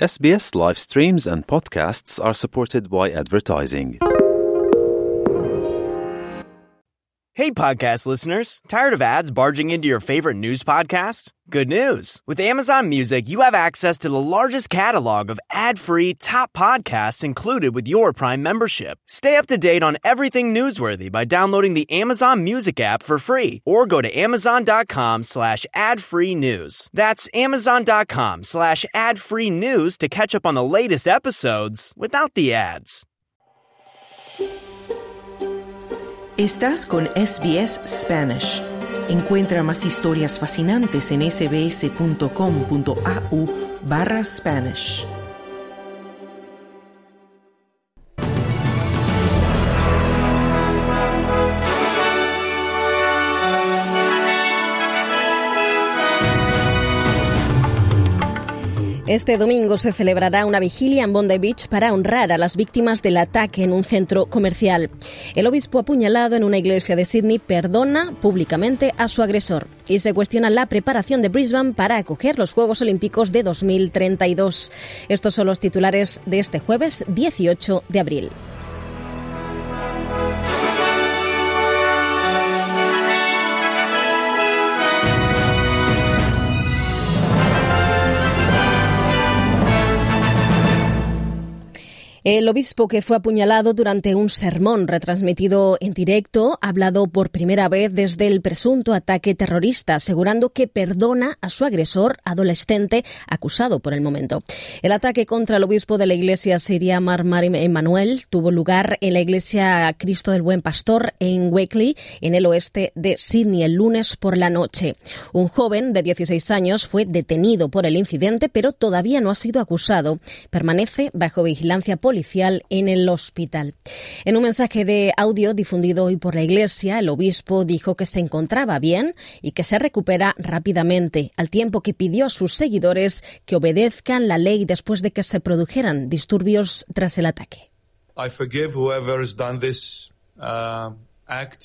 SBS live streams and podcasts are supported by advertising. Hey, podcast listeners. Tired of ads barging into your favorite news podcasts? Good news. With Amazon Music, you have access to the largest catalog of ad-free top podcasts included with your Prime membership. Stay up to date on everything newsworthy by downloading the Amazon Music app for free or go to amazon.com/ad-free news. That's amazon.com/ad-free news to catch up on the latest episodes without the ads. Estás con SBS Spanish. Encuentra más historias fascinantes en sbs.com.au/Spanish. Este domingo se celebrará una vigilia en Bondi Beach para honrar a las víctimas del ataque en un centro comercial. El obispo apuñalado en una iglesia de Sydney perdona públicamente a su agresor y se cuestiona la preparación de Brisbane para acoger los Juegos Olímpicos de 2032. Estos son los titulares de este jueves 18 de abril. El obispo que fue apuñalado durante un sermón retransmitido en directo ha hablado por primera vez desde el presunto ataque terrorista, asegurando que perdona a su agresor adolescente acusado por el momento. El ataque contra el obispo de la iglesia siria Mar Emanuel tuvo lugar en la iglesia Cristo del Buen Pastor en Wakeley, en el oeste de Sydney, el lunes por la noche. Un joven de 16 años fue detenido por el incidente, pero todavía no ha sido acusado. Permanece bajo vigilancia policial en el hospital. En un mensaje de audio difundido hoy por la Iglesia, el obispo dijo que se encontraba bien y que se recupera rápidamente, al tiempo que pidió a sus seguidores que obedezcan la ley después de que se produjeran disturbios tras el ataque. I forgive whoever has done this act.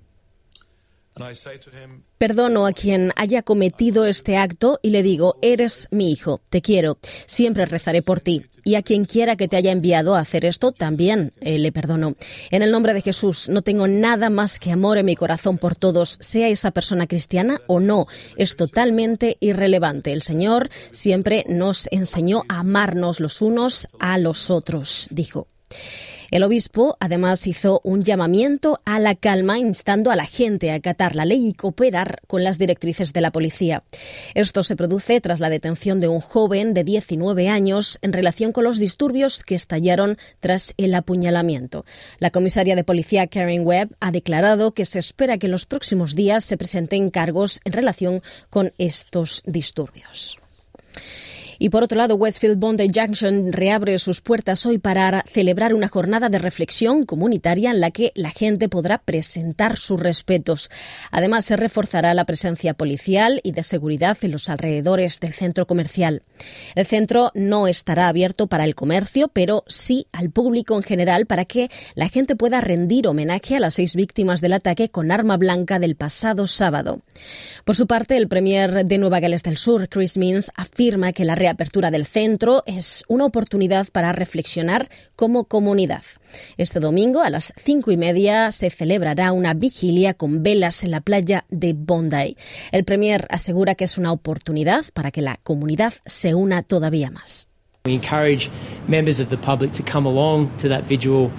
Perdono a quien haya cometido este acto y le digo, eres mi hijo, te quiero, siempre rezaré por ti. Y a quien quiera que te haya enviado a hacer esto, también le perdono. En el nombre de Jesús, no tengo nada más que amor en mi corazón por todos, sea esa persona cristiana o no. Es totalmente irrelevante. El Señor siempre nos enseñó a amarnos los unos a los otros, dijo. El obispo además hizo un llamamiento a la calma, instando a la gente a acatar la ley y cooperar con las directrices de la policía. Esto se produce tras la detención de un joven de 19 años en relación con los disturbios que estallaron tras el apuñalamiento. La comisaria de policía Karen Webb ha declarado que se espera que en los próximos días se presenten cargos en relación con estos disturbios. Y por otro lado, Westfield Bondi Junction reabre sus puertas hoy para celebrar una jornada de reflexión comunitaria en la que la gente podrá presentar sus respetos. Además, se reforzará la presencia policial y de seguridad en los alrededores del centro comercial. El centro no estará abierto para el comercio, pero sí al público en general para que la gente pueda rendir homenaje a las 6 víctimas del ataque con arma blanca del pasado sábado. Por su parte, el premier de Nueva Gales del Sur, Chris Minns, afirma que la reapertura del centro es una oportunidad para reflexionar como comunidad. Este domingo a las 5:30 se celebrará una vigilia con velas en la playa de Bondi. El premier asegura que es una oportunidad para que la comunidad se una todavía más. We encourage members of the public to come along to that vigil.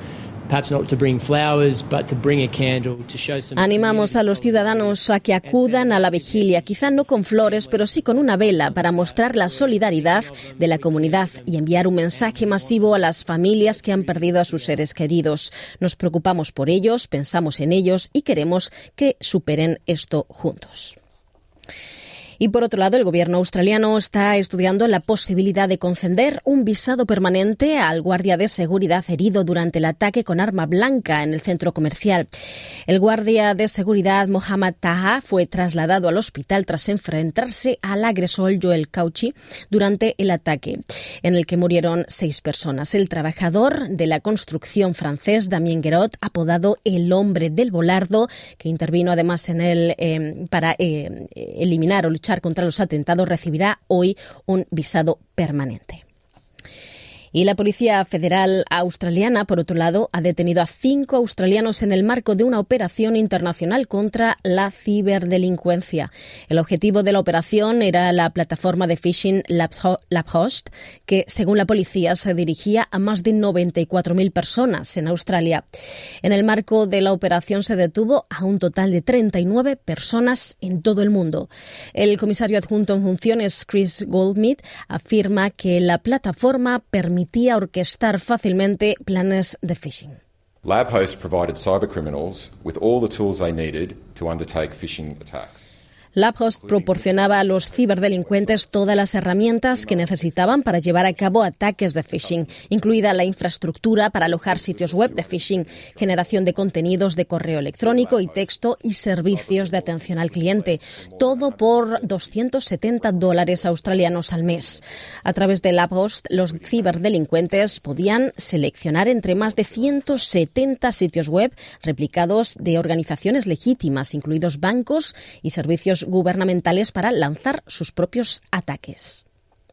Animamos a los ciudadanos a que acudan a la vigilia, quizá no con flores, pero sí con una vela para mostrar la solidaridad de la comunidad y enviar un mensaje masivo a las familias que han perdido a sus seres queridos. Nos preocupamos por ellos, pensamos en ellos y queremos que superen esto juntos. Y por otro lado, el gobierno australiano está estudiando la posibilidad de conceder un visado permanente al guardia de seguridad herido durante el ataque con arma blanca en el centro comercial. El guardia de seguridad Mohammad Taha fue trasladado al hospital tras enfrentarse al agresor Joel Cauchi durante el ataque, en el que murieron 6 personas. El trabajador de la construcción francés Damien Guerot, apodado el hombre del volardo, que intervino además en él para eliminar o luchar contra los atentados, recibirá hoy un visado permanente. Y la Policía Federal Australiana, por otro lado, ha detenido a 5 australianos en el marco de una operación internacional contra la ciberdelincuencia. El objetivo de la operación era la plataforma de phishing LabHost, que, según la policía, se dirigía a más de 94.000 personas en Australia. En el marco de la operación se detuvo a un total de 39 personas en todo el mundo. El comisario adjunto en funciones, Chris Goldsmith, afirma que la plataforma permitía orquestar fácilmente planes de phishing. LabHost provided cybercriminals with all the tools they needed to undertake phishing attacks. LabHost proporcionaba a los ciberdelincuentes todas las herramientas que necesitaban para llevar a cabo ataques de phishing, incluida la infraestructura para alojar sitios web de phishing, generación de contenidos de correo electrónico y texto y servicios de atención al cliente, todo por $270 australianos al mes. A través de LabHost, los ciberdelincuentes podían seleccionar entre más de 170 sitios web replicados de organizaciones legítimas, incluidos bancos y servicios gubernamentales, para lanzar sus propios ataques.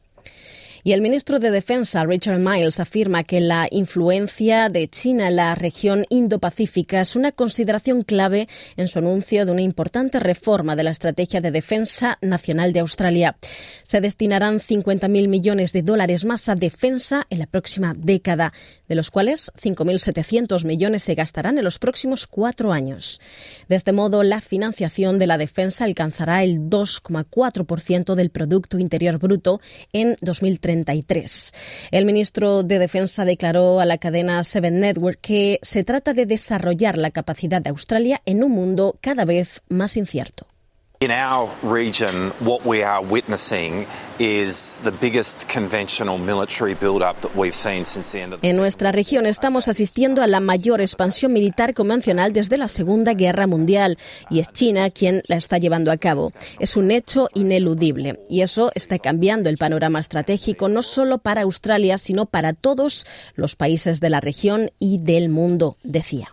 Y el ministro de Defensa, Richard Miles, afirma que la influencia de China en la región Indo-Pacífica es una consideración clave en su anuncio de una importante reforma de la Estrategia de Defensa Nacional de Australia. Se destinarán $50.000 millones más a defensa en la próxima década, de los cuales 5.700 millones se gastarán en los próximos 4 años. De este modo, la financiación de la defensa alcanzará el 2,4% del Producto Interior Bruto en 2033. El ministro de Defensa declaró a la cadena Seven Network que se trata de desarrollar la capacidad de Australia en un mundo cada vez más incierto. In our region, what we are witnessing is the biggest conventional military build-up that we've seen since the end of the En nuestra región estamos asistiendo a la mayor expansión militar convencional desde la Segunda Guerra Mundial, y es China quien la está llevando a cabo. Es un hecho ineludible, y eso está cambiando el panorama estratégico no solo para Australia, sino para todos los países de la región y del mundo, decía.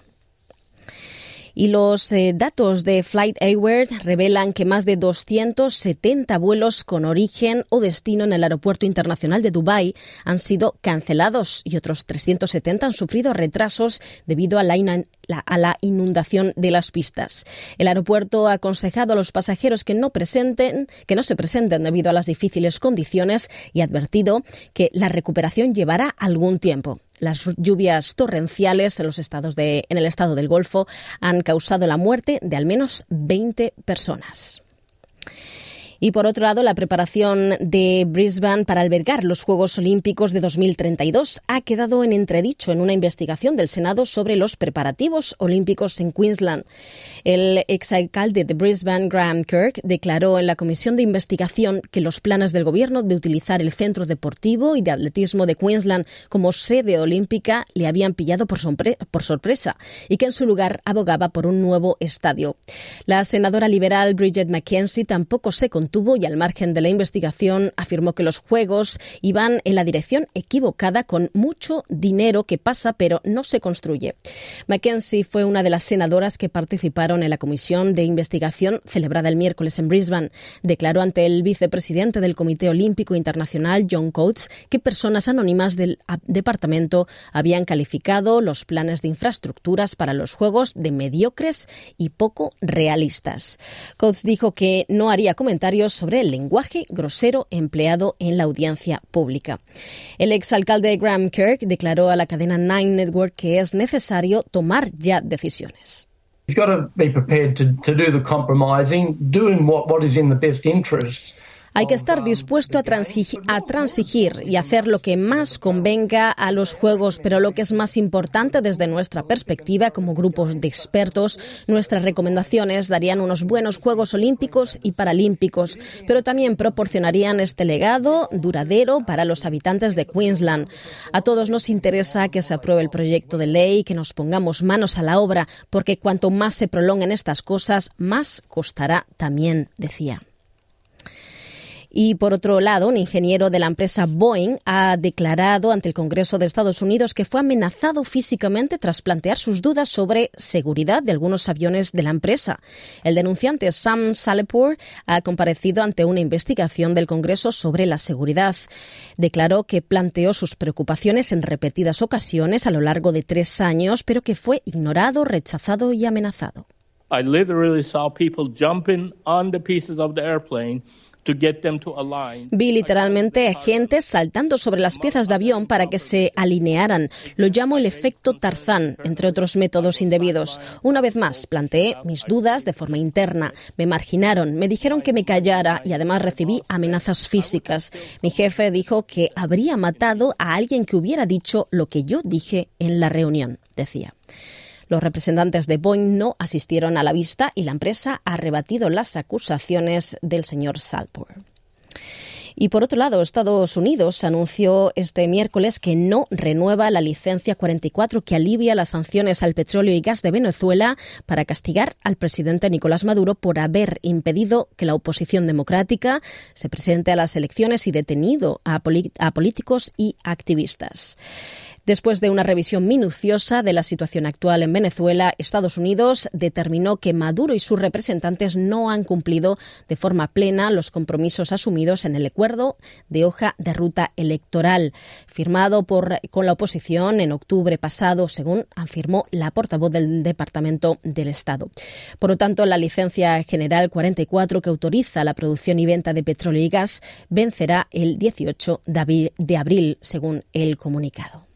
Y los datos de FlightAware revelan que más de 270 vuelos con origen o destino en el Aeropuerto Internacional de Dubái han sido cancelados y otros 370 han sufrido retrasos debido a la inundación de las pistas. El aeropuerto ha aconsejado a los pasajeros que no se presenten debido a las difíciles condiciones y ha advertido que la recuperación llevará algún tiempo. Las lluvias torrenciales en el estado del Golfo han causado la muerte de al menos 20 personas. Y por otro lado, la preparación de Brisbane para albergar los Juegos Olímpicos de 2032 ha quedado en entredicho en una investigación del Senado sobre los preparativos olímpicos en Queensland. El exalcalde de Brisbane, Graham Kirk, declaró en la comisión de investigación que los planes del gobierno de utilizar el centro deportivo y de atletismo de Queensland como sede olímpica le habían pillado por sorpresa y que en su lugar abogaba por un nuevo estadio. La senadora liberal Bridget McKenzie tampoco se contuvo y, al margen de la investigación, afirmó que los Juegos iban en la dirección equivocada, con mucho dinero que pasa pero no se construye. McKenzie fue una de las senadoras que participaron en la comisión de investigación celebrada el miércoles en Brisbane. Declaró ante el vicepresidente del Comité Olímpico Internacional, John Coates, que personas anónimas del departamento habían calificado los planes de infraestructuras para los Juegos de mediocres y poco realistas. Coates dijo que no haría comentarios sobre el lenguaje grosero empleado en la audiencia pública. El exalcalde Graham Kirk declaró a la cadena Nine Network que es necesario tomar ya decisiones. You've got to be prepared to do the compromising, doing what is in the best interest. Hay que estar dispuesto a transigir y hacer lo que más convenga a los Juegos, pero lo que es más importante desde nuestra perspectiva como grupos de expertos, nuestras recomendaciones darían unos buenos Juegos Olímpicos y Paralímpicos, pero también proporcionarían este legado duradero para los habitantes de Queensland. A todos nos interesa que se apruebe el proyecto de ley, que nos pongamos manos a la obra, porque cuanto más se prolonguen estas cosas, más costará también, decía. Y por otro lado, un ingeniero de la empresa Boeing ha declarado ante el Congreso de Estados Unidos que fue amenazado físicamente tras plantear sus dudas sobre seguridad de algunos aviones de la empresa. El denunciante Sam Salepur ha comparecido ante una investigación del Congreso sobre la seguridad. Declaró que planteó sus preocupaciones en repetidas ocasiones a lo largo de 3 años, pero que fue ignorado, rechazado y amenazado. I literally saw people jumping on the pieces of the airplane. Vi literalmente a gente saltando sobre las piezas de avión para que se alinearan. Lo llamo el efecto Tarzán, entre otros métodos indebidos. Una vez más, planteé mis dudas de forma interna. Me marginaron, me dijeron que me callara y además recibí amenazas físicas. Mi jefe dijo que habría matado a alguien que hubiera dicho lo que yo dije en la reunión, decía. Los representantes de Boeing no asistieron a la vista y la empresa ha rebatido las acusaciones del señor Salepur. Y por otro lado, Estados Unidos anunció este miércoles que no renueva la licencia 44 que alivia las sanciones al petróleo y gas de Venezuela para castigar al presidente Nicolás Maduro por haber impedido que la oposición democrática se presente a las elecciones y detenido a políticos y activistas. Después de una revisión minuciosa de la situación actual en Venezuela, Estados Unidos determinó que Maduro y sus representantes no han cumplido de forma plena los compromisos asumidos en el acuerdo de hoja de ruta electoral, firmado con la oposición en octubre pasado, según afirmó la portavoz del Departamento del Estado. Por lo tanto, la licencia general 44, que autoriza la producción y venta de petróleo y gas, vencerá el 18 de abril, según el comunicado.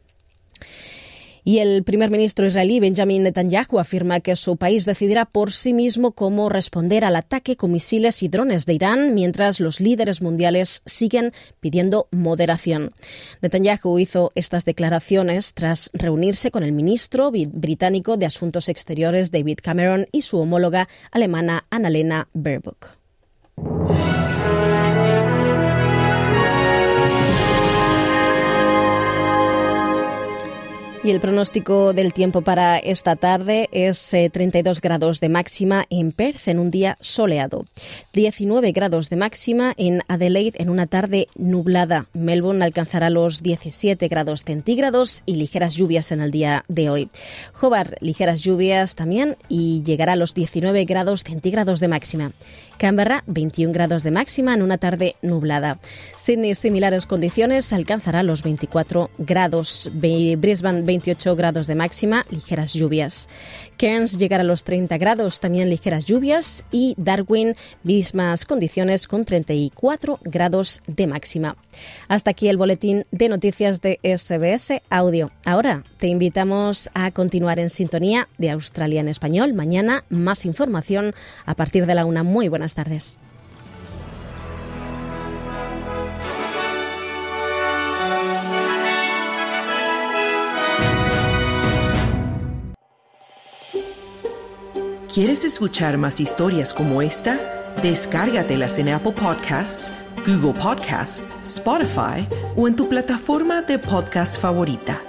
Y el primer ministro israelí Benjamin Netanyahu afirma que su país decidirá por sí mismo cómo responder al ataque con misiles y drones de Irán, mientras los líderes mundiales siguen pidiendo moderación. Netanyahu hizo estas declaraciones tras reunirse con el ministro británico de Asuntos Exteriores David Cameron y su homóloga alemana Annalena Baerbock. Y el pronóstico del tiempo para esta tarde es 32 grados de máxima en Perth en un día soleado, 19 grados de máxima en Adelaide en una tarde nublada. Melbourne alcanzará los 17 grados centígrados y ligeras lluvias en el día de hoy. Hobart, ligeras lluvias también y llegará a los 19 grados centígrados de máxima. Canberra, 21 grados de máxima en una tarde nublada. Sydney, similares condiciones, alcanzará los 24 grados. Brisbane, 28 grados de máxima, ligeras lluvias. Cairns llegará a los 30 grados, también ligeras lluvias. Y Darwin, mismas condiciones con 34 grados de máxima. Hasta aquí el boletín de noticias de SBS Audio. Ahora te invitamos a continuar en sintonía de Australia en Español. Mañana más información a partir de la 1. Muy buenas tardes. ¿Quieres escuchar más historias como esta? Descárgatelas en Apple Podcasts, Google Podcasts, Spotify o en tu plataforma de podcast favorita.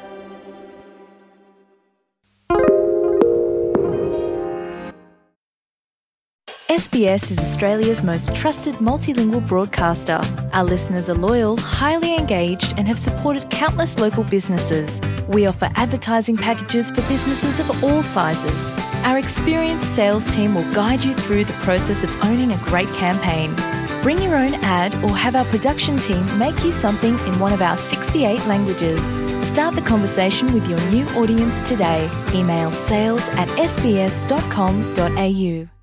SBS is Australia's most trusted multilingual broadcaster. Our listeners are loyal, highly engaged, and have supported countless local businesses. We offer advertising packages for businesses of all sizes. Our experienced sales team will guide you through the process of owning a great campaign. Bring your own ad or have our production team make you something in one of our 68 languages. Start the conversation with your new audience today. Email sales@sbs.com.au.